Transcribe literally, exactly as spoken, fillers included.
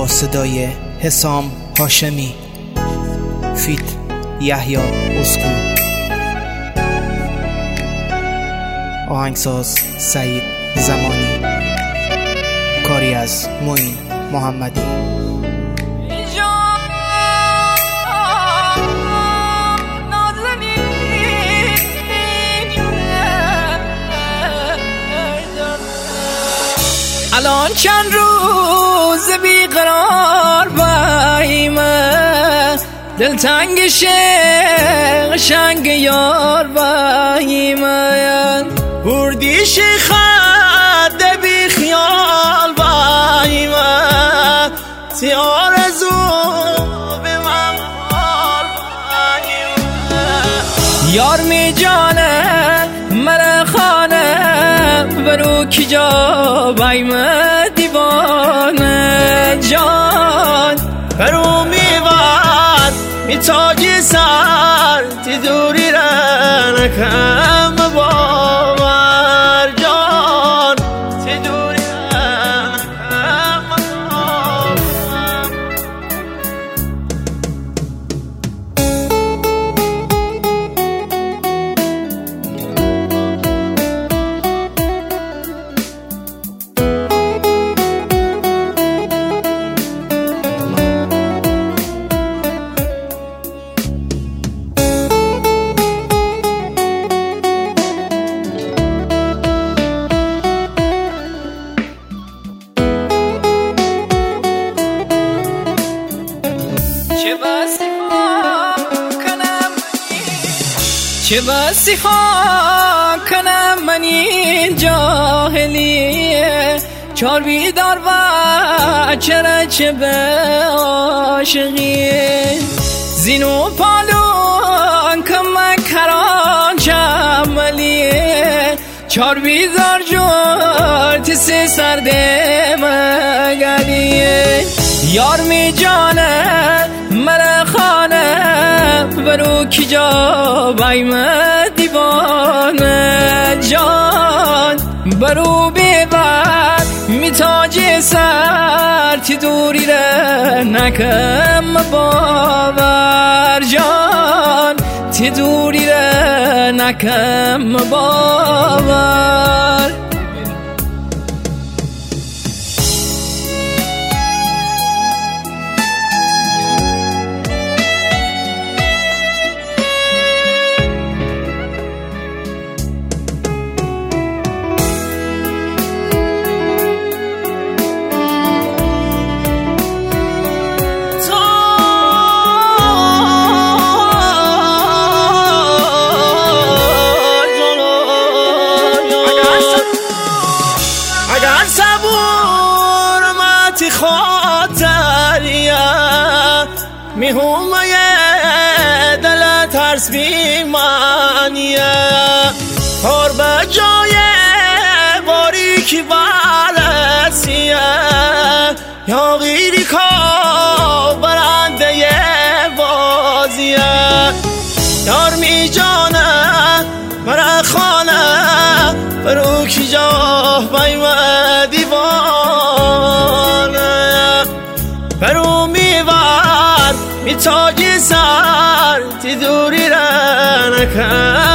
با صدای حسام هاشمی فیت یحیی اسکو، آهنگساز سعید زمانی، کاری از معین محمدی. الان چند روز بیقرار بایمه، دلتنگ شیخ شنگ یار بایمه، بردیش خد بی خیال بایمه، تی آرزو به من حال بایمه، یار می جانه من خانه برو کی جا بایمه، دیوانه جان برو میواد می تاجی سر تی دوری رنکم باور جان، تی دوری رنکم باور. چه بسی ها کنم من این جاهلیه، چار بیدار و چرا چه به عاشقیه، زینو پالون کم کران چملیه، چار بیدار جور تیسی سرده مگلیه، یار می جانه من خانه برو کی جا بایمه، دیوانه جان برو ببر می تاج سر تی دوری ره نکم باور جان، تی دوری ره نکم باور. خاطریه میهومه دل ترس بیمانیه، کار به جای باریکی برسیه، یا غیری کا برنده بازیه، یار می جانه مرا خانه برو کی جا بایمه، دیوانه برو میوار می تاجی سر تی دوری رنکم